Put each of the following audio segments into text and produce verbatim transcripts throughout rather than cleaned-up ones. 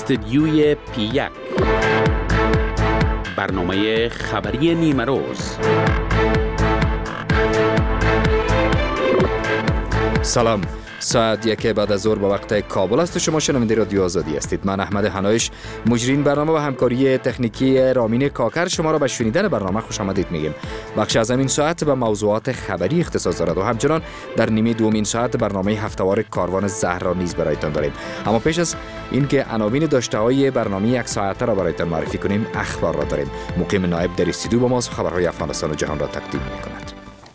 استدیوی پی یک، برنامه خبری نیمه روز. سلام، ساعت یک بعد از ظهر به وقت کابل است و شما شنونده رادیو آزادی هستید. من احمد حنایش، مجرین برنامه و همکاری تکنیکی رامین کاکر شما را به شنیدن برنامه خوش آمدید میگیم. بخش از این ساعت به موضوعات خبری اختصاص دارد و همچنان در نیمه دومین ساعت برنامه هفته‌وار کاروان زهرا نیز برایتان داریم. اما پیش از اینکه عناوین داشته‌های برنامه یک ساعته را برایتان معرفی کنیم، اخبار را داریم. مقیم نایب در استودیو با ماست، خبرهای افغانستان و جهان را تقدیم می‌کند.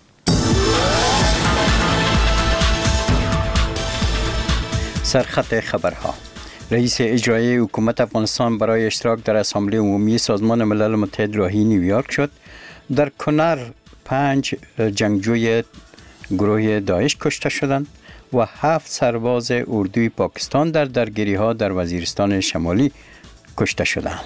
سرخط خبرها. رئیس اجرایی حکومت افغانستان برای اشتراک در اسامبله عمومی سازمان ملل متحد راهی نیویورک شد. در کنر پنج جنگجوی گروه داعش کشته شدند و هفت سرباز اردوی پاکستان در درگیری ها در وزیرستان شمالی کشته شدند.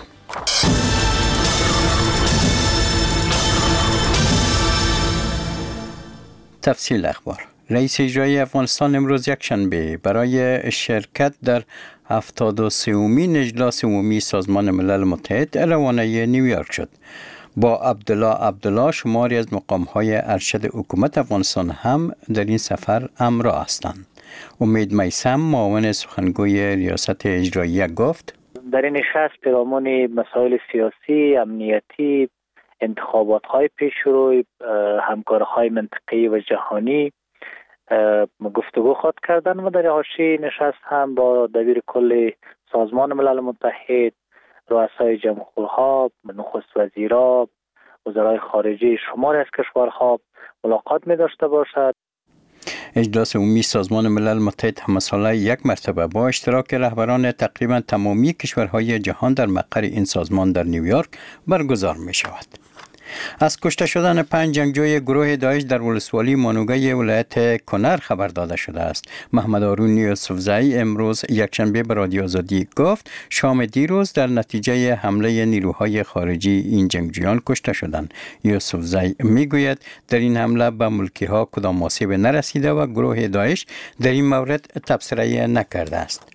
تفصیل اخبار. رئیس اجرایی افغانستان امروز یکشنبه برای شرکت در هفتاد و سومین اجلاس عمومی سازمان ملل متحد روانه نیویورک شد. با عبدالله عبدالله شماری از مقام‌های ارشد حکومت افغانستان هم در این سفر همراه هستند. امید میثم، معاون سخنگوی ریاست اجرایی، گفت در این نشست پیرامون مسائل سیاسی، امنیتی، انتخابات‌های پیشرو، همکاری‌های منطقه‌ای و جهانی گفتگو خواهد کردن و در حاشیه نشست هم با دبیر کل سازمان ملل متحد، رؤسای جمهورها، نخست وزیرا، وزرای خارجه شماری از کشورها ملاقات می داشته باشد. اجلاس عمومی سازمان ملل متحد هم ساله یک مرتبه با اشتراک رهبران تقریبا تمامی کشورهای جهان در مقر این سازمان در نیویورک برگزار می شود. از کشته شدن پنج جنگجوی گروه داعش در ولسوالی مانوگه ولایت کنر خبر داده شده است. محمد هارون یوسفزئی امروز یکشنبه به رادیو آزادی گفت شام دیروز در نتیجه حمله نیروهای خارجی این جنگجویان کشته شدند. یوسفزئی میگوید در این حمله به ملکی ها کدام آسیب نرسیده و گروه داعش در این مورد تبصره نکرده است.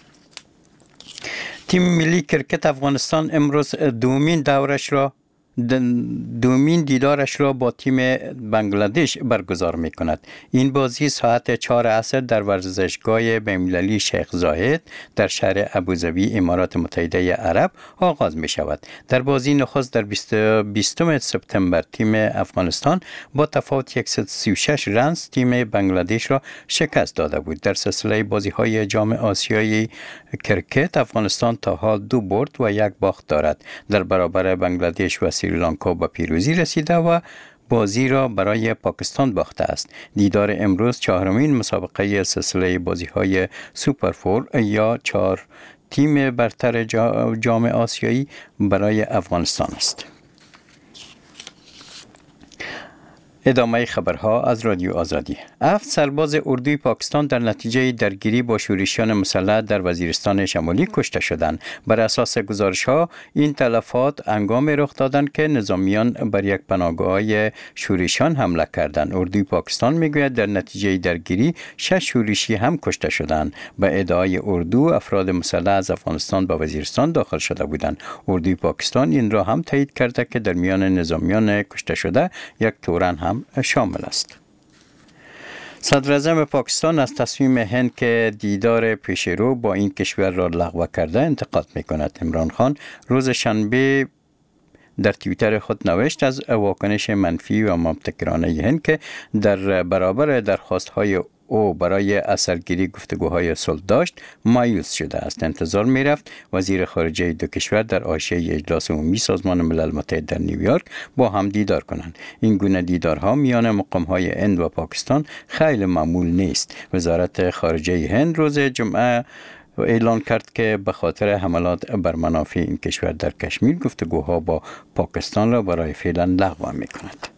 تیم ملی کرکت افغانستان امروز دومین دورش را دومین دیدارش را با تیم بنگلادش برگزار می کند. این بازی ساعت چهار عصر در ورزشگاه بین‌المللی شیخ زاید در شهر ابوظبی امارات متحده عرب آغاز می شود. در بازی نخست در بیستم سپتامبر تیم افغانستان با تفاوت صد و سی و شش رنز تیم بنگلادش را شکست داده بود. در سلسله بازی های جام آسیایی کرکت افغانستان تا حال دو برد و یک باخت دارد. در برابر بنگلادش و سریلانکا به پیروزی رسیده و بازی را برای پاکستان باخته است. دیدار امروز چهارمین مسابقه سلسله بازی‌های سوپر فور یا چهار تیم برتر جام آسیایی برای افغانستان است. ادامه خبرها از رادیو آزادی. هفت سرباز اردوی پاکستان در نتیجه درگیری با شورشیان مسلح در وزیرستان شمالی کشته شدند. بر اساس گزارش‌ها این تلفات هنگام رخ دادند که نظامیان بر یک پناهگاه شورشیان حمله کردند. اردوی پاکستان میگوید در نتیجه درگیری شش شورشی هم کشته شدند. به ادعای اردو افراد مسلح از افغانستان به وزیرستان داخل شده بودند. اردوی پاکستان این را هم تایید کرده که در میان نظامیان کشته شده یک تورن هم شامل است. صدر اعظم پاکستان از تصمیم هند که دیدار پیشرو با این کشور را لغو کرده انتقاد می‌کند. عمران خان روز شنبه در توییتر خود نوشت از واکنش منفی و مبتکرانه هند که در برابر درخواست‌های او برای اثرگیری گفتگوهای صلح داشت مایوس شده است. انتظار می رفت وزیر خارجه دو کشور در حاشیه اجلاس عمومی سازمان ملل متحد در نیویورک با هم دیدار کنند. این گونه دیدارها میان مقام‌های هند و پاکستان خیلی معمول نیست. وزارت خارجه هند روز جمعه اعلان کرد که به خاطر حملات بر منافع این کشور در کشمیر گفتگوها با پاکستان را برای فعلا لغو می کند.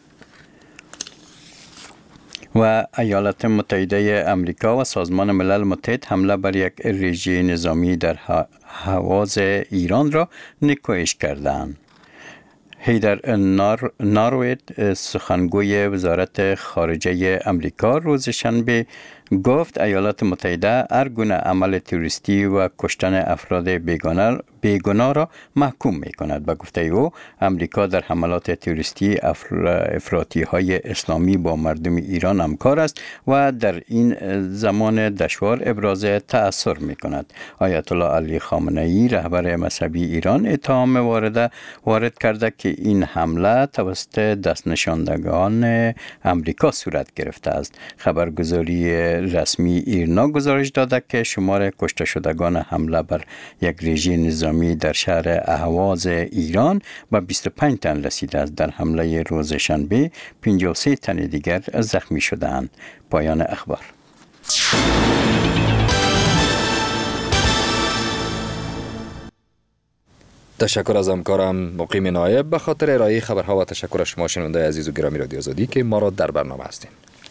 و ایالات متحده امریکا و سازمان ملل متحد حمله بر یک رژه نظامی در حواض ایران را نکوهش کردند. هیدر نار، ناروید سخنگوی وزارت خارجه امریکا روز شنبه گفت ایالات متحده هر گونه عمل تروریستی و کشتن افراد بیگانه بیگناه را محکوم می کند. به گفته او امریکا در حملات تروریستی افراطی های اسلامی با مردم ایران همکار است و در این زمان دشوار ابراز تأثیر می کند. آیت الله علی خامنه ای رهبر مذهبی ایران اتهام وارد وارد کرده که این حمله توسط دست نشاندگان امریکا صورت گرفته است. خبرگزاری رسمی ایرنا گزارش داده که شمار کشته شدگان حمله بر یک رژه نظامی در شهر اهواز ایران به بیست و پنج تن رسیده است. در حمله روز شنبه پنجاه و سه تن دیگر زخمی شدند. پایان اخبار. تشکر از همکارم مقیم نایب به خاطر ارائه خبرها و تشکر از شما شنونده عزیز و گرامی رادیو آزادی که ما را در برنامه هستین.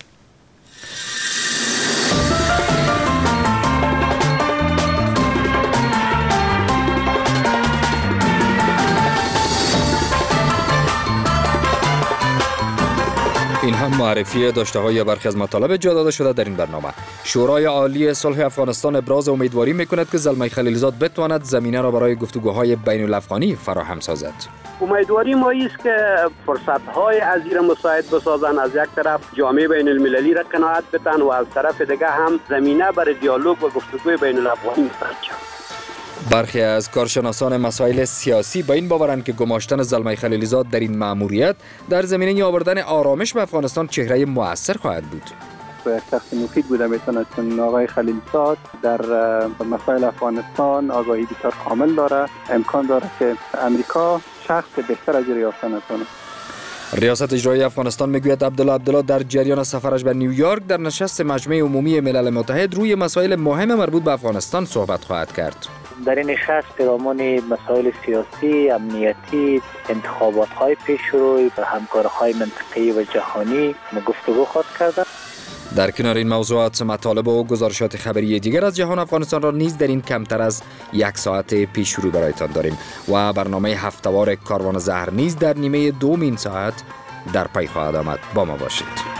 این هم معرفی داشته های برخی از مطالب جا داده شده در این برنامه. شورای عالی صلح افغانستان ابراز امیدواری میکند که زلمه خلیلزاد بتواند زمینه را برای گفتگوهای بین الافغانی فراهم سازد. امیدواری ما است که فرصت‌های از این مساعد بسازند. از یک طرف جامعه بین المللی را قناعت بدن و از طرف دیگه هم زمینه برای دیالوگ و گفتگوی بین الافغانی مساعد شود. برخی از کارشناسان مسائل سیاسی به این باورند که گماشتن زلمه خلیلزاد در این مأموریت در زمینه آوردن آرامش به افغانستان چهره مؤثر خواهد بود. یک شخص مفید بوده میتونه، چون آقای خلیلزاد در مسائل افغانستان آگاهی بسیار کامل داره. امکان داره که امریکا شخص بهتر از ریاست نکنه. ریاست اجرایی افغانستان میگوید عبدالله عبدالله در جریان سفرش به نیویورک در نشست مجمع عمومی ملل متحد روی مسائل مهم مربوط به افغانستان صحبت خواهد کرد. در این نشست پیرامون مسائل سیاسی، امنیتی، انتخابات‌های پیشرو و همکاری‌های منطقه‌ای و جهانی گفتگو خواهد کرد. در کنار این موضوعات مطالب و گزارشات خبری دیگر از جهان افغانستان را نیز در این کمتر از یک ساعت پیش رو برایتان داریم و برنامه هفته‌وار کاروان زهر نیز در نیمه دوم این ساعت در پی خواهد آمد. با ما باشید.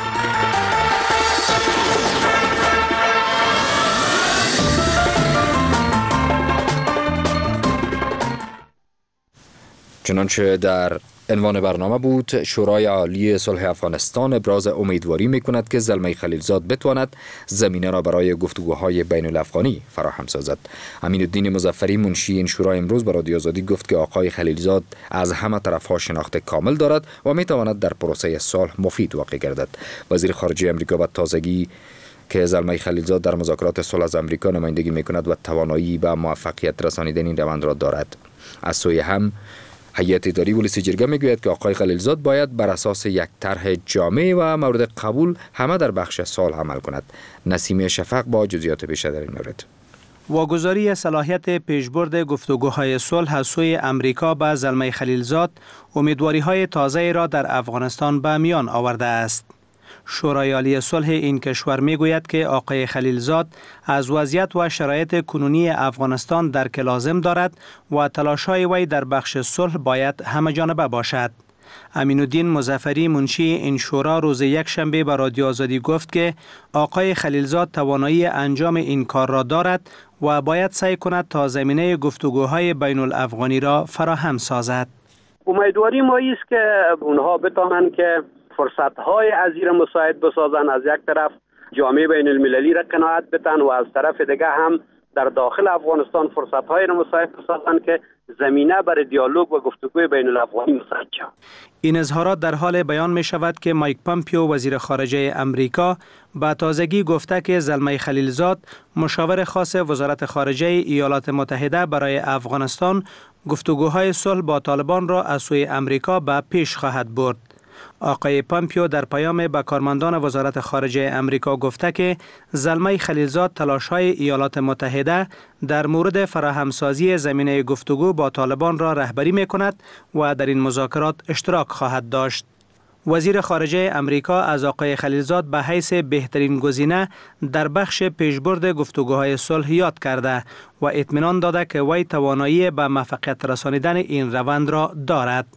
چنانچه در عنوان برنامه بود، شورای عالی صلح افغانستان ابراز امیدواری میکند که زلمه خلیلزاد بتواند زمینه را برای گفتگوهای بین الافغانی فراهم سازد. امین الدین مظفری منشی این شورای امروز به رادیو آزادی گفت که آقای خلیلزاد از همه طرفها شناخت کامل دارد و میتواند در پروسه صلح مفید واقع گردد. وزیر خارجه امریکا به تازگی که زلمه خلیلزاد در مذاکرات صلح از امریکا نمایندگی میکند و توانایی به موفقیت رسانیدن این روند را دارد. از سوی هم هیئت اداری ولسی جرگه میگوید که آقای خلیلزاد باید بر اساس یک طرح جامع و مورد قبول همه در بخش صلح عمل کند. نسیم شفق با جزئیات بیشتر در این مورد. واگذاری صلاحیت پیشبرد گفتگوهای صلح از سوی امریکا به زلمه خلیلزاد امیدواری‌های تازه را در افغانستان به میان آورده است. شورای عالی صلح این کشور میگوید که آقای خلیلزاد از وضعیت و شرایط کنونی افغانستان درک لازم دارد و تلاش‌های وی در بخش صلح باید همه جانبه باشد. امین الدین مظفری منشی این شورا روز یک شنبه به رادیو آزادی گفت که آقای خلیلزاد توانایی انجام این کار را دارد و باید سعی کند تا زمینه گفتگوهای بین الافغانی را فراهم سازد. امیدواری ما است که اونها بتوانند که فرصت‌های از این مساعد بسازن. از یک طرف جامعه بین المللی را قناعت بدن و از طرف دیگه هم در داخل افغانستان فرصت‌های را مساعد بسازن که زمینه برای دیالوگ و گفتگوی بین الافغانی مساعد شود. این اظهارات در حال بیان می شود که مایک پامپیو وزیر خارجه امریکا با تازگی گفته که زلمه خلیلزاد مشاور خاص وزارت خارجه ایالات متحده برای افغانستان گفتگوهای صلح با طالبان را از سوی امریکا به پیش خواهد برد. آقای پامپیو در پیام به کارمندان وزارت خارجه امریکا گفته که زلمه خلیلزاد تلاش‌های ایالات متحده در مورد فراهمسازی زمینه گفتگو با طالبان را رهبری می‌کند و در این مذاکرات اشتراک خواهد داشت. وزیر خارجه امریکا از آقای خلیلزاد به حیث بهترین گزینه در بخش پیشبرد گفتگوهای صلح یاد کرده و اطمینان داده که وی توانایی به موفقیت رسانیدن این روند را دارد.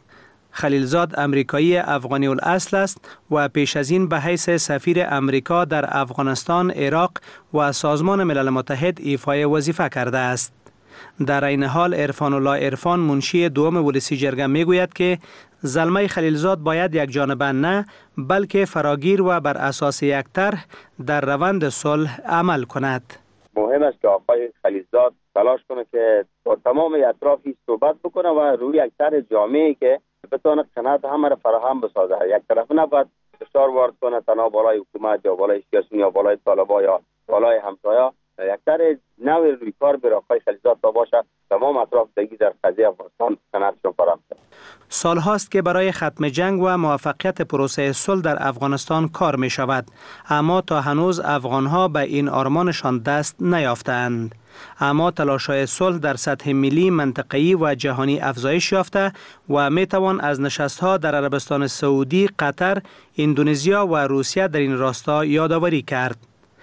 خلیلزاد امریکایی افغانی الاصل است و پیش از این به حیث سفیر امریکا در افغانستان، عراق و سازمان ملل متحد ایفای وظیفه کرده است. در این حال عرفان الله عرفان، منشی دوم ولسی جرگه میگوید که زلمه خلیلزاد باید یک جانبه نه بلکه فراگیر و بر اساس یک طرح در روند صلح عمل کند. مهم است که آقای خلیلزاد تلاش کنه که با تمام اطرافی صحبت بکنه و روی یک طرح جامعی که بتونه قناعت همه را فراهم بسازه. یک طرف نباید فشار وارد کنه تنها بالای حکومت یا بالای سیاسیون یا بالای طالبا یا بالای همسایا. یک طرح نوی روی کار بر آقای خلیلزاد تا باشه تمام اطراف دیگه در قضیه افغانستان قناعتشون فراهم کنه. سال هاست که برای ختم جنگ و موفقیت پروسه صلح در افغانستان کار می شود، اما تا هنوز افغان ها به این آرمانشان دست نیافتند. اما تلاش‌های صلح در سطح ملی، منطقه‌ای و جهانی افزایش یافته و می توان از نشست‌ها در عربستان سعودی، قطر، اندونزیا و روسیه در این راستا یادآوری کرد.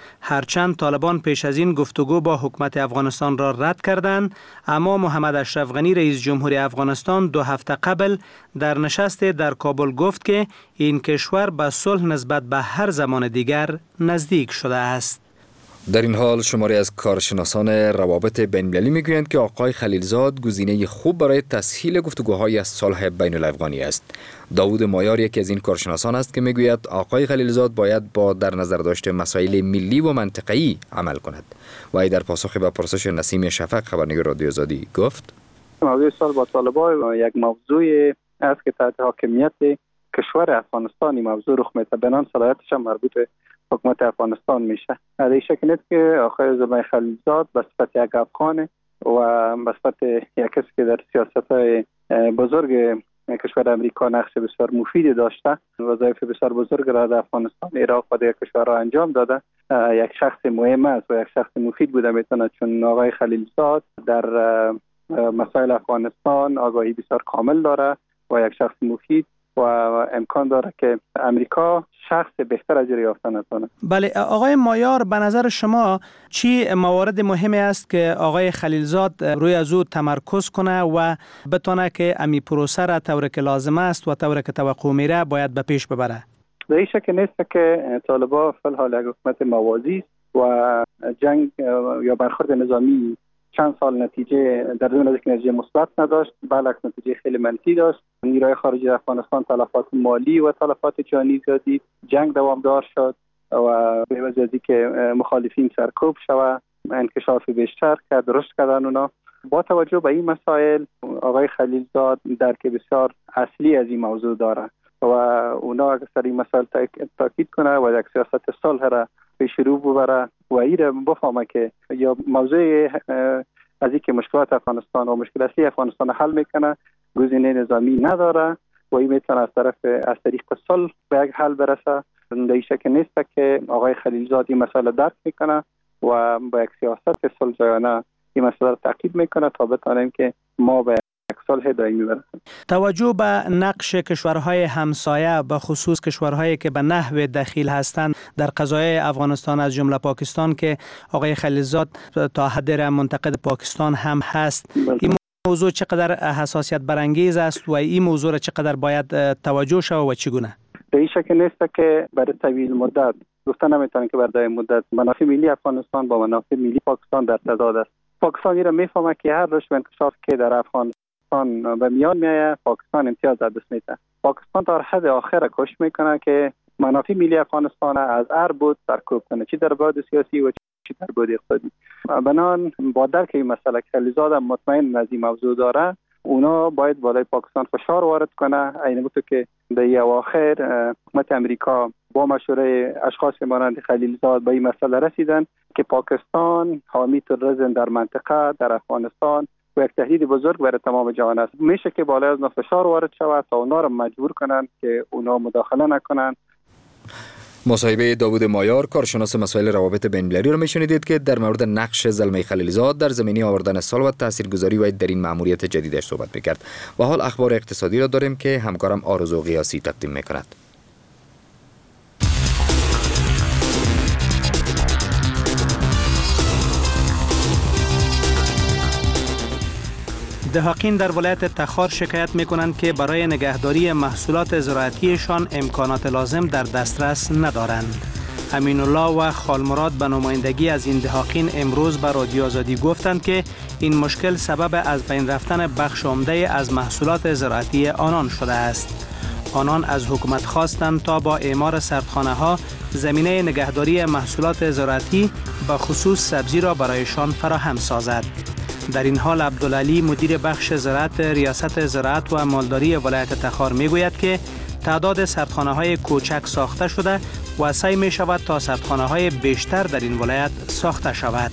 هرچند طالبان پیش از این گفتگو با حکومت افغانستان را رد کردند، اما محمد اشرف غنی رئیس جمهور افغانستان دو هفته قبل در نشست در کابل گفت که این کشور به صلح نسبت به هر زمان دیگر نزدیک شده است. در این حال شماری از کارشناسان روابط بین‌المللی میگویند که آقای خلیلزاد گزینه خوب برای تسهیل گفتگوهای از صلح بین الافغانی است. داوود مایار یکی از این کارشناسان است که میگوید آقای خلیلزاد باید با در نظر داشته مسائل ملی و منطقه‌ای عمل کند. و ای در پاسخ به پرسش نسیم شفق خبرنگار رادیو آزادی گفت: موضوع صلح با طالبان یک موضوع است که تحت حاکمیت کشور افغانستانی موضوع رخ میده، بنان صلاحیتش هم مربوط به حکومت افغانستان میشه. در این شکل نیست که آقای زلمه خلیلزاد به صفت یک افغان و به صفت یک کسی که در سیاست‌های بزرگ کشور امریکا نقش بسیار مفیدی داشته، وظایف بسیار بزرگ را در افغانستان، عراق و دیگر کشورها انجام داده، یک شخص مهم است و یک شخص مفید بوده میتونه، چون آقای خلیلزاد در مسائل افغانستان آگاهی بسیار کامل داره و یک شخص مفید و امکان داره که امریکا شخص بهتر از یافته نتونه. بله آقای مایار، به نظر شما چی موارد مهمی است که آقای خلیلزاد روی از او تمرکز کنه و بتونه که امی پروسه را طوری که لازم است و طوری که توقع میره باید به پیش ببره؟ به این شکل نیست که طالبان فی الحال یک حکومت موازی و جنگ یا برخورد نظامی چند سال نتیجه در دون از یک نتیجه مثبت نداشت، بلکه نتیجه خیلی منفی داشت. نیروهای خارجی افغانستان تلفات مالی و تلفات جانی زیادی، جنگ دوامدار شد و به وجه از اینکه مخالفین سرکوب شود، انکشاف بیشتر کرد، رشد کردن اونا. با توجه به این مسائل آقای خلیلزاد درک بسیار اصلی از این موضوع داره و اونا اگر سر این مسائل تاکید کنه و یک سیاست صلح را پیش رو ببره و این را بفهمه که یا موضوع از اینکه مشکلات افغانستان و مشکل اصلی افغانستان حل میکنه، گزینه نظامی نداره و این میتونه از طرف از طریق صلح به یک حل برسه. در این شکل نیست که آقای خلیلزاد این مسئله درک میکنه و با یک سیاست صلح جایانه این مسئله را تعقیب میکنه تا بتونیم که ما به یک صلح دائمی برسیم. توجه به نقش کشورهای همسایه، به خصوص کشورهایی که به نحو دخیل هستند در قضایای افغانستان از جمله پاکستان که آقای خلیلزاد تا حد منتقد پاکستان هم هست، این موضوع چقدر حساسیت برانگیز است و این موضوع را چقدر باید توجه شود و چگونه؟ به این شکل نیست که برای طویل مدت گفتن نمیتونن که برای مدت منافع ملی افغانستان با منافع ملی پاکستان در تضاد است. پاکستان را میفهمه که هر روش انکشاف که در افغانستان به میان میاد، پاکستان امتیاز از دست میده. پاکستان تا حد آخر کوشش میکنه که منافع ملی افغانستان از هر بود سرکوب کنه، چی در بعد سیاسی و چی در بعد اقتصادی. بنان با درک این مسئله که خلیلزاد مطمئن از این موضوع داره، اونا باید بالای پاکستان فشار وارد کنه. این بود که در اواخر حکومت امریکا با مشوره اشخاص مانند خلیلزاد به این مسئله رسیدن که پاکستان حامی تروریسم در منطقه، در افغانستان و یک تهدید بزرگ برای تمام جهان است. میشه که بالای از فشار وارد شود تا اونا رو مجبور کنن که اونا مداخله نکنن. مصاحبه داوود مایار، کارشناس مسائل روابط بین‌المللی را میشنیدید که در مورد نقش زلمه خلیلزاد در زمینه آوردن صلح و تاثیرگذاری وی در این مأموریت جدیدش صحبت میکرد. و حال اخبار اقتصادی را داریم که همکارم آرزو قیاسی تقدیم میکند. دهاقین در ولایت تخار شکایت می‌کنند که برای نگهداری محصولات زراعتیشان امکانات لازم در دسترس ندارند. امین الله و خالمراد به نمایندگی از این دهاقین امروز به رادیو آزادی گفتند که این مشکل سبب از بین رفتن بخش عمده از محصولات زراعتی آنان شده است. آنان از حکومت خواستند تا با اعمار سردخانه ها زمینه نگهداری محصولات زراعتی به خصوص سبزی را برایشان فراهم سازد. در این حال عبدالعلی مدیر بخش زراعت ریاست زراعت و مالداری ولایت تخار میگوید که تعداد سردخانه های کوچک ساخته شده و سعی می شود تا سردخانه های بیشتر در این ولایت ساخته شود.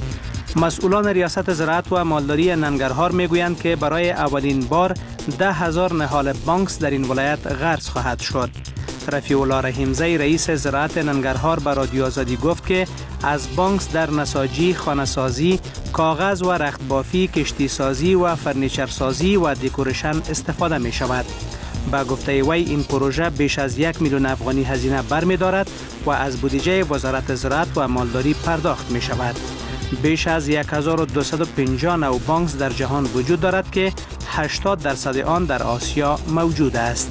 مسئولان ریاست زراعت و مالداری ننگرهار میگویند که برای اولین بار ده هزار نهال بانکس در این ولایت غرس خواهد شد. رفیع الله رحیمزی رئیس زراعت ننگرهار به رادیو آزادی گفت که از بانکس در نساجی، خانه‌سازی، کاغذ و رختبافی، کشتی سازی و فرنیچر سازی و دکورشن استفاده می شود. با گفته وی این پروژه بیش از یک میلیون افغانی هزینه برمی دارد و از بودجه وزارت زراعت و مالداری پرداخت می شود. بیش از هزار و دویست و پنجاه نوع بانکس در جهان وجود دارد که هشتاد درصد آن در آسیا موجود است.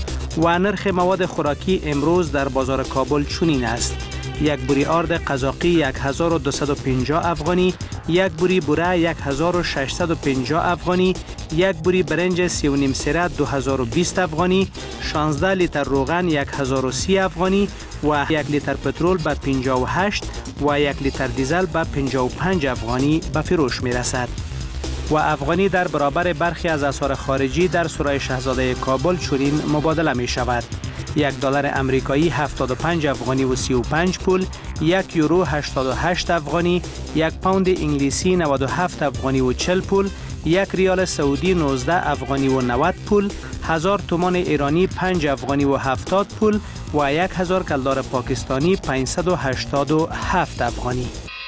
و نرخ مواد خوراکی امروز در بازار کابل چنین است: یک بوری آرد قزاقی هزار و دویست و پنجاه افغانی، یک بوری بوره یک هزار و ششصد و پنجاه افغانی، یک بوری برنج سی و نیم سره دو هزار و بیست افغانی، شانزده لیتر روغن یک هزار و سی افغانی و یک لیتر پترول به پنجاه و هشت و یک لیتر دیزل به پنجاه و پنج افغانی به فروش می رسد. و افغانی در برابر برخی از اسعار خارجی در سرای شاهزاده کابل چنین مبادله می شود: یک دلار امریکایی هفتاد و پنج افغانی و سی و پنج پول، یک یورو هشتاد و هشت افغانی، یک پوند انگلیسی نود و هفت افغانی و چهل پول، یک ریال سعودی نوزده افغانی و نود پول، هزار تومان ایرانی پنج افغانی و هفتاد پول و یک هزار کلدار پاکستانی پانصد و هشتاد و هفت افغانی.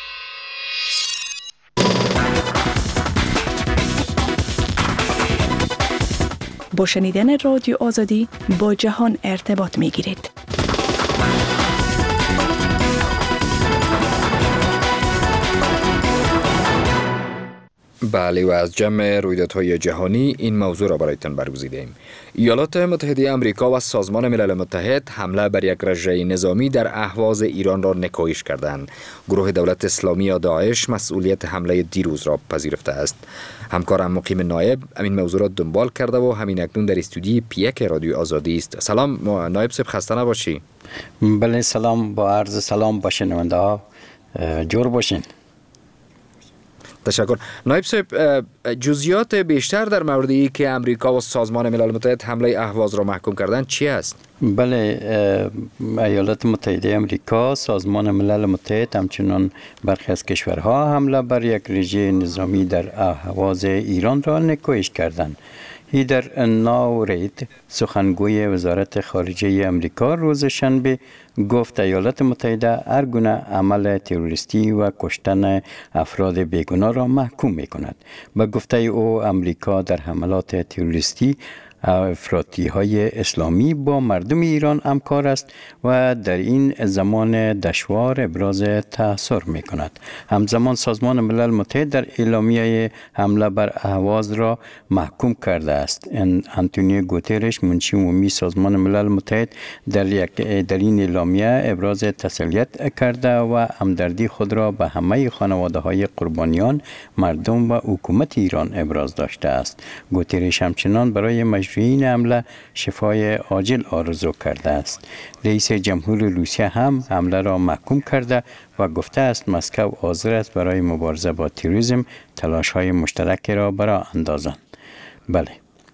با شنیدن رادیو آزادی با جهان ارتباط می گیرید. بله، و از جمع رویدادهای جهانی این موضوع را برایتان برگزیدیم. ایالات متحده آمریکا و سازمان ملل متحد حمله بر یک رژه نظامی در اهواز ایران را نکوهش کردند. گروه دولت اسلامی یا داعش مسئولیت حمله دیروز را پذیرفته است. همکارم مقیم نایب همین موضوع را دنبال کرده و همین اکنون در استودیوی پیک رادیو آزادی است. سلام نایب صاحب، خسته نباشی. بله سلام، با عرض سلام با شنونده ها، جور باشین. تشکر. نایب صاحب، جزئیات بیشتر در موردی که امریکا و سازمان ملل متحد حمله اهواز را محکوم کردند چی است؟ بله، ایالات متحده آمریکا، سازمان ملل متحد همچنان برخی از کشورها حمله بر یک رژه نظامی در اهواز ایران را نکوهش کردند. هیدر ناورید، سخنگوی وزارت خارجه امریکا، روز شنبه گفت ایالات متحده هر گونه عمل تروریستی و کشتن افراد بیگناه را محکوم می کند. به گفته او امریکا در حملات تروریستی افراطی های اسلامی با مردم ایران همکار است و در این زمان دشوار ابراز تأثیر می کند. همزمان سازمان ملل متحد در اعلامیه حمله بر اهواز را محکوم کرده است. آنتونیو گوترش، منشی عمومی سازمان ملل متحد، در یک در این اعلامیه ابراز تسلیت کرده و همدردی خود را به همه خانواده های قربانیان، مردم و حکومت ایران ابراز داشته است. گوترش همچنان برای این حمله شفای عاجل آرزو کرده است. رئیس جمهور روسیه هم حمله را محکوم کرده و گفته است مسکو حاضر است برای مبارزه با تروریسم تلاش‌های مشترک را برای اندازند. بله.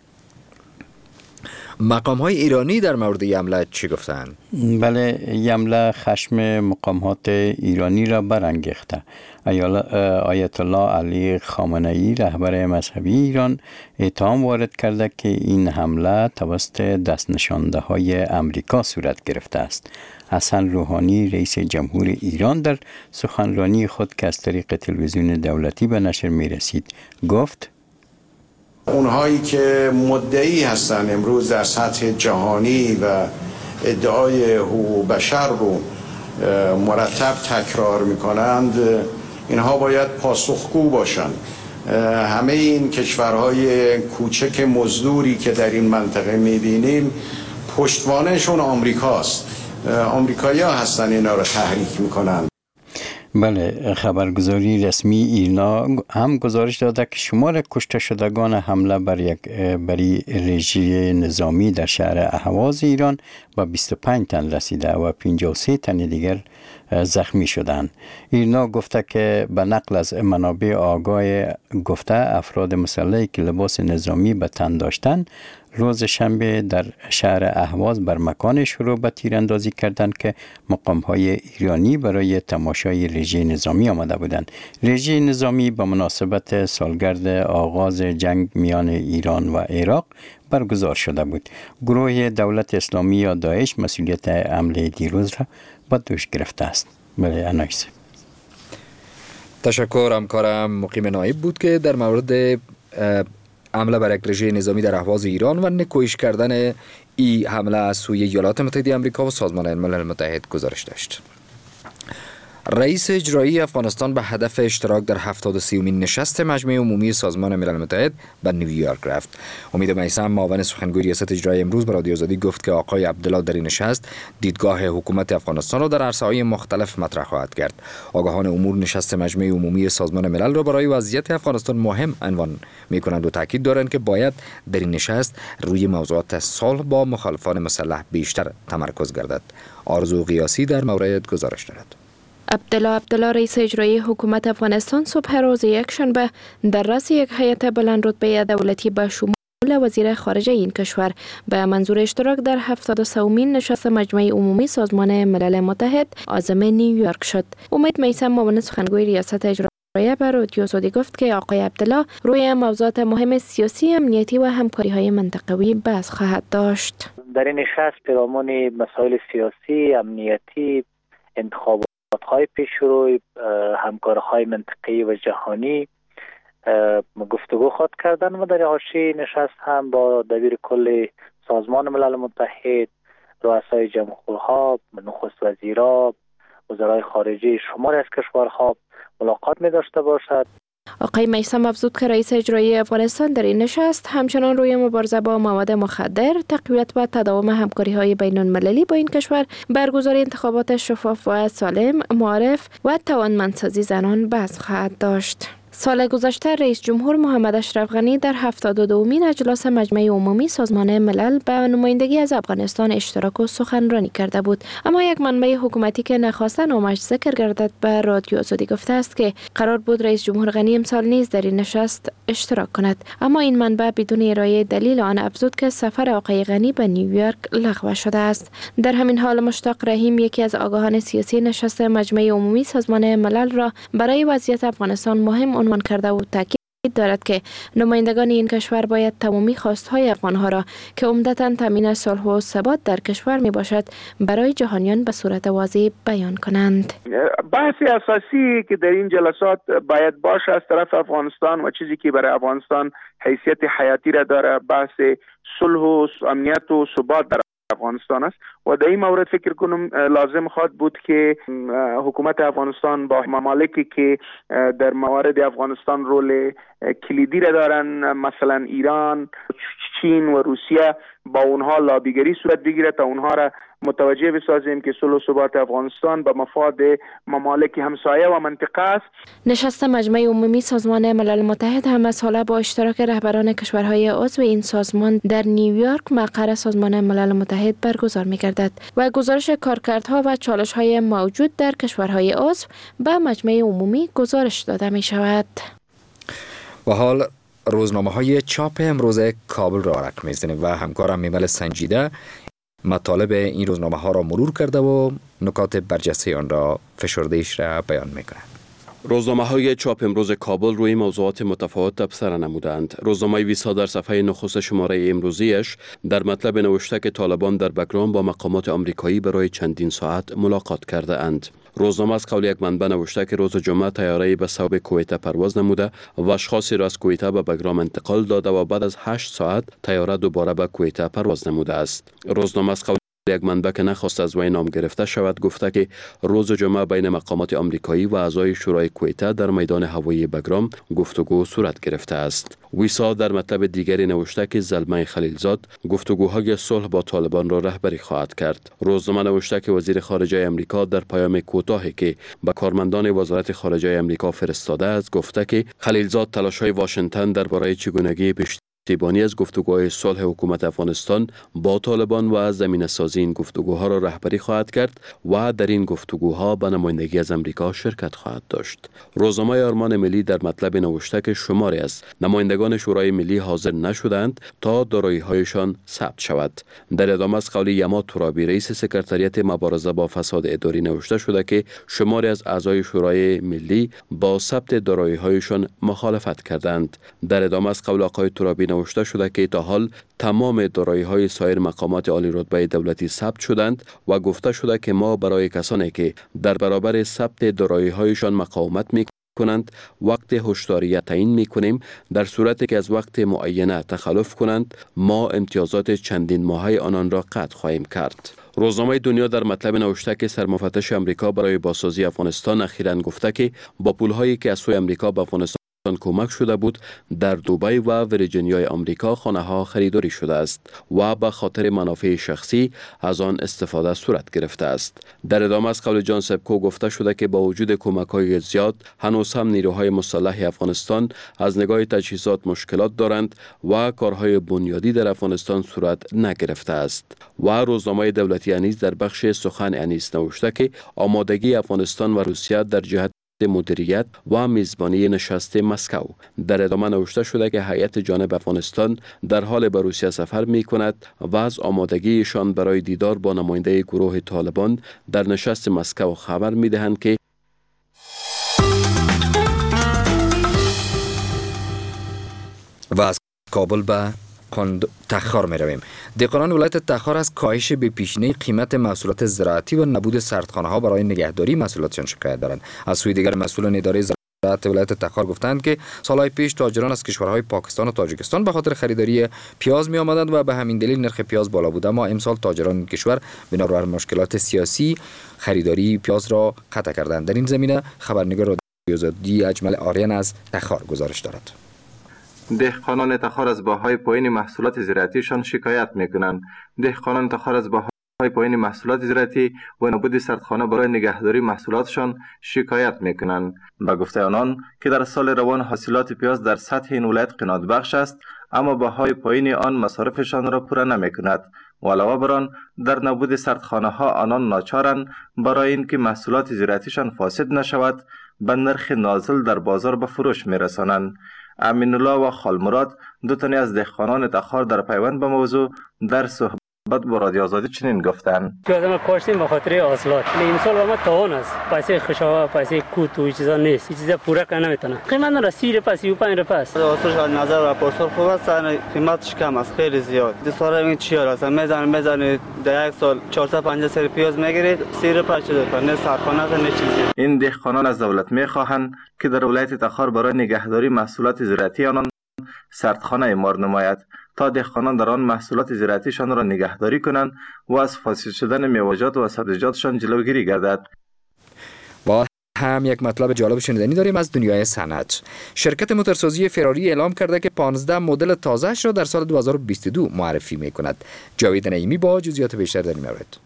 مقام های ایرانی در مورد حمله چی گفتند؟ بله، حمله خشم مقامات ایرانی را برانگیخته. آیت الله علی خامنه ای، رهبر مذهبی ایران، اتهام وارد کرده که این حمله توسط دست نشانده های امریکا صورت گرفته است. حسن روحانی، رئیس جمهور ایران، در سخنرانی خود که از طریق تلویزیون دولتی به نشر می رسید گفت: اونهایی که مدعی هستند امروز در سطح جهانی و ادعای حقوق بشر رو مرتب تکرار میکنند، اینها باید پاسخگو باشند همه این کشورهای کوچک مزدوری که در این منطقه می‌بینیم پشتوانهشون آمریکاست. آمریکایی‌ها هستن اینا رو تحریک میکنن. بله، خبرگزاری رسمی ایرنا هم گزارش داده که شمار کشته شدگان حمله بر یک بری رژه نظامی در شهر اهواز ایران با بیست و پنج تن رسیده و پنجاه و سه تن دیگر زخمی شدند. ایرنا گفته که به نقل از منابع آگاه گفته افراد مسلحی که لباس نظامی به تن داشتند روز شنبه در شهر اهواز بر مکان شروع به تیراندازی کردند که مقام‌های ایرانی برای تماشای رژه نظامی آمده بودند. رژه نظامی به مناسبت سالگرد آغاز جنگ میان ایران و عراق برگزار شده بود. گروه دولت اسلامی یا داعش مسئولیت حمله دیروز را به دوش گرفته است. بله انایس. تشکر. همکارم مقیم نایب بود که در مورد حمله بر یک رژه نظامی در اهواز ایران و نکویش کردن ای حمله از سوی ایالات متحده آمریکا و سازمان ملل متحد گزارش داشت. رئیس اجرایی افغانستان به هدف اشتراک در هفتاد و سیومین نشست مجمع عمومی سازمان ملل متحد به نیویورک رفت. امید میثم معاون سخنگوی ریاست اجرایی امروز به رادیو آزادی گفت که آقای عبدالله در این نشست دیدگاه حکومت افغانستان را در عرصه‌های مختلف مطرح خواهد کرد. آگاهان امور نشست مجمع عمومی سازمان ملل را برای وضعیت افغانستان مهم عنوان می‌کنند و تاکید دارند که باید در این نشست روی موضوعات صلح با مخالفان مسلح بیشتر تمرکز گردد. آرزو قیاسی در مورد گزارش دارد. عبدالله عبدالله رئیس اجرایی حکومت افغانستان صبح روز یکشنبه در رأس یک هیئت بلند رتبه دولتی به شمول وزیر خارجه این کشور به منظور اشتراک در هفتاد و سومین نشست مجمع عمومی سازمان ملل متحد عازم نیویورک شد. امید میثم معاون سخنگوی ریاست اجرایی به رادیو آزادی گفت که آقای عبدالله روی موضوعات مهم سیاسی، امنیتی و همکاری‌های منطقوی بحث خواهد داشت. در این نشست پیرامون مسائل سیاسی، امنیتی، انتخابات های پیش روی، همکاری‌های منطقه‌ای و جهانی گفتگو خواهد کردن و در حاشیه نشست هم با دبیر کل سازمان ملل متحد، رؤسای جمهورها، نخست وزیرا، وزرای خارجه شمار از کشورها ملاقات می داشته باشد. آقای میثم افزود که رئیس اجرایی افغانستان در این نشست همچنان روی مبارزه با مواد مخدر، تقویت و تداوم همکاری‌های بین‌المللی با این کشور، برگزاری انتخابات شفاف و سالم، معرف و توانمندسازی زنان بحث خواهد داشت. سال گذشته رئیس جمهور محمد اشرف غنی در هفتاد و دومین اجلاس مجمع عمومی سازمان ملل به نمایندگی از افغانستان اشتراک و سخنرانی کرده بود، اما یک منبع حکومتی که نخواسته نامش ذکر گردد به رادیو آزادی گفته است که قرار بود رئیس جمهور غنی امسال نیز در این نشست اشتراک کند، اما این منبع بدون ارائه دلیل آن افزود که سفر آقای غنی به نیویورک لغو شده است. در همین حال مشتاق رحیم، یکی از آگاهان سیاسی نشست مجمع عمومی سازمان ملل را برای وضعیت افغانستان مهم عنوان کرده و تاکید دارد که نمایندگان این کشور باید تمامی خواستهای افغانها را که عمدتاً تامین صلح و ثبات در کشور می باشد برای جهانیان به صورت واضح بیان کنند. بحث اساسی که در این جلسات باید باشه از طرف افغانستان و چیزی که برای افغانستان حیثیت حیاتی را داره، بحث صلح و امنیت و ثبات در افغانستان است و در این مورد فکر کنم لازم خواهد بود که حکومت افغانستان با ممالکی که در موارد افغانستان رول کلیدی را دارن، مثلا ایران، چین و روسیه، با اونها لابیگری صورت بگیره تا اونها را متوجه بسازیم که صلح و ثبات افغانستان به مفاد ممالک همسایه و منطقه است. نشست مجمع عمومی سازمان ملل متحد هم از حالا با اشتراک رهبران کشورهای عضو این سازمان در نیویورک مقر سازمان ملل متحد برگزار می‌گردد و گزارش کارکردها و چالش‌های موجود در کشورهای عضو به مجمع عمومی گزارش داده می‌شود. و حال روزنامه های چاپ امروز کابل را ورق می‌زنیم و همکارم میمل سنجیده مطالب این روزنامه ها را مرور کرده و نکات برجسته آن را فشرده‌اش را بیان می‌کند. روزنامه های چاپ امروز کابل روی موضوعات متفاوت تبصره نمودند. روزنامه ویسا در صفحه نخست شماره امروزیش در مطلب نوشته که طالبان در بگرام با مقامات آمریکایی برای چندین ساعت ملاقات کرده اند. روزنامه از قول یک منبع نوشته که روز جمعه طیاره‌ای به صوب کویت پرواز نموده و اشخاصی را از کویت به بگرام انتقال داده و بعد از هشت ساعت طیاره دوباره به کویت پرواز نموده است. روزنامه از قول یک منبع که نخواست از وی نام گرفته شود گفته که روز جمعه بین مقامات آمریکایی و اعضای شورای کویته در میدان هوایی بگرام گفتگو صورت گرفته است. ویسا در مطلب دیگری نوشته که زلمه خلیلزاد گفتگوهای صلح با طالبان را رهبری خواهد کرد. روزنامه نوشته که وزیر خارجه آمریکا در پیام کوتاهی که به کارمندان وزارت خارجه آمریکا فرستاده است گفته که خلیلزاد تلاش‌های واشنگتن درباره چگونگی پیش پشتیبانی از گفتگوهای صلح حکومت افغانستان با طالبان و زمینه سازی این گفتگوها را رهبری خواهد کرد و در این گفتگوها به نمایندگی از امریکا شرکت خواهد داشت. روزنامه آرمان ملی در مطلب نوشته که شماری از نمایندگان شورای ملی حاضر نشدند تا دارایی‌هایشان ثبت شود. در ادامه از قول یما ترابی رئیس سکرتریت مبارزه با فساد اداری نوشته شده که شماری از اعضای شورای ملی با ثبت دارایی‌هایشان مخالفت کردند. در ادامه از قول آقای ترابی نوشته شده که تا حال تمام دارایی‌های سایر مقامات عالی رتبه دولتی ثبت شدند و گفته شده که ما برای کسانی که در برابر ثبت دارایی‌هایشان مقاومت می‌کنند وقت هشداری تعیین می‌کنیم. در صورتی که از وقت معینه تخلف کنند ما امتیازات چندین ماهه آنان را قطع خواهیم کرد. روزنامه دنیا در مطلب نوشته که سرمفتش امریکا برای بازسازی افغانستان اخیراً گفته که با پول‌هایی که از سوی امریکا به افغانستان کمک شده بود در دبی و ویرجینیای آمریکا خانه ها خریداری شده است و به خاطر منافع شخصی از آن استفاده صورت گرفته است. در ادامه از قول جان سبکو گفته شده که با وجود کمک های زیاد هنوز هم نیروهای مسلح افغانستان از نگاه تجهیزات مشکلات دارند و کارهای بنیادی در افغانستان صورت نگرفته است. و روزنامه دولتی انیس در بخش سخن انیس نوشته که آمادگی افغانستان و روسیه در جهت مدیریت و میزبانی نشست مسکو. در ادامه نوشته شده که هیئت جانب افغانستان در حال به روسیه سفر می کند و از آمادگیشان برای دیدار با نماینده گروه طالبان در نشست مسکو خبر می دهند که و از کابل به تخار می رویم. دهقانان ولایت تخار از کاهش به پیشینه قیمت محصولات زراعتی و نبود سردخانه ها برای نگهداری محصولاتشان شکایت دارند. از سوی دیگر مسئولان اداره زراعت ولایت تخار گفتند که سالهای پیش تاجران از کشورهای پاکستان و تاجیکستان به خاطر خریداری پیاز می آمدند و به همین دلیل نرخ پیاز بالا بود، اما امسال تاجران این کشور بنابر مشکلات سیاسی خریداری پیاز را قطع کردند. در این زمینه خبرنگار رادیو آزادی اجمل آریان از تخار گزارش دارد. دهقانان تخار از بهای پایین محصولات زراعتیشان شکایت میکنند. دهقانان تخار از بهای پایین محصولات زراعتی و نبود سردخانه برای نگهداری محصولاتشان شکایت میکنند. به گفته آنان که در سال روان حاصلات پیاز در سطح این ولایت قناعت بخش است، اما بهای پایین آن مصارفشان را پوره نمیکند. و علاوه بر آن در نبود سردخانه ها آنان ناچارند برای اینکه محصولات زراعتیشان فاسد نشود به نرخ نازل در بازار به فروش میرسانند. امین الله و خالمراد دو تنی از دهقانان تخار در پیوند به موضوع در صحبت با رادیو آزادی چنین گفتند: پیاز ما کاشتیم به خاطر حاصلات، این سال ما تاوان است، پیسه خشاوا، پیسه کوت و چیزا نیست، این چیزا پوره کنه نمیتونه. قیمت را سی روپیه سی و پنج روپیه است. حاصلش از نظر و پاسخ خوب است، قیمتش کم است، خیلی زیاد. دو سال این چی است؟ میزنه میزنه در یک سال چهارصد و پنجاه سری پیاز میگیرید، سی روپیه شده، نه سرخانه نه چیزی. این دهقانان از دولت میخواهند که در ولایت تخار برای نگهداری محصولات زراعتی آنان سردخانه اعمار نماید تا دهقانان در آن محصولات زراعتیشان را نگهداری کنند و از فاسد شدن میوه‌جات و سبزیجاتشان جلوگیری گردد. با هم یک مطلب جالب شنیدنی داریم از دنیای صنعت. شرکت موتورسازی فراری اعلام کرده که پانزده مدل تازه‌اش را در سال دو هزار و بیست و دو معرفی می‌کند. جاوید نعیمی با جزئیات بیشتر در این مورد.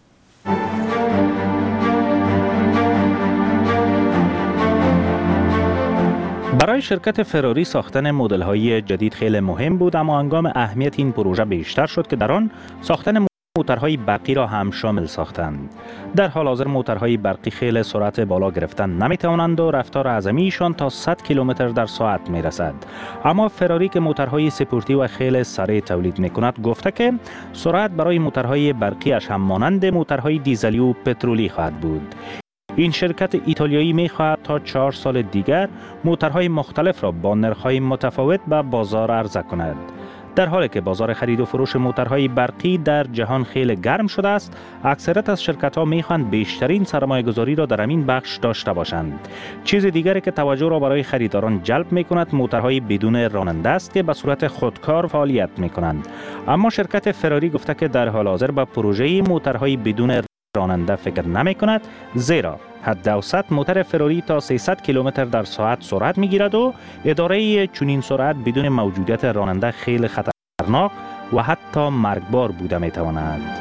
برای شرکت فراری ساختن مدل‌های جدید خیلی مهم بود، اما هنگام اهمیت این پروژه بیشتر شد که در آن ساختن موتورهای برقی را هم شامل ساختند. در حال حاضر موتورهای برقی خیلی سرعت بالا گرفتن نمی‌توانند و رفتار اعظمیشان تا صد کیلومتر در ساعت می‌رسد. اما فراری که موتورهای سپورتی و خیلی سریع تولید می‌کند گفته که سرعت برای موتورهای برقی اش هم مانند موتورهای دیزلی و پترولی خواهد بود. این شرکت ایتالیایی می‌خواهد تا چهار سال دیگر موتورهای مختلف را با نرخ‌های متفاوت به بازار عرضه کند. در حالی که بازار خرید و فروش موترهای برقی در جهان خیلی گرم شده است، اکثریت از شرکت‌ها می‌خواهند بیشترین سرمایه‌گذاری را در همین بخش داشته باشند. چیز دیگری که توجه را برای خریداران جلب می‌کند موترهای بدون راننده است که به صورت خودکار فعالیت می‌کنند. اما شرکت فراری گفته که در حال حاضر به پروژه موترهای بدون راننده فکر نمی‌کند، زیرا حد اوسط موتر فراری تا سیصد کیلومتر در ساعت سرعت می‌گیرد و اداره چنین سرعت بدون موجودیت راننده خیلی خطرناک و حتی مرگبار بوده می‌تواند.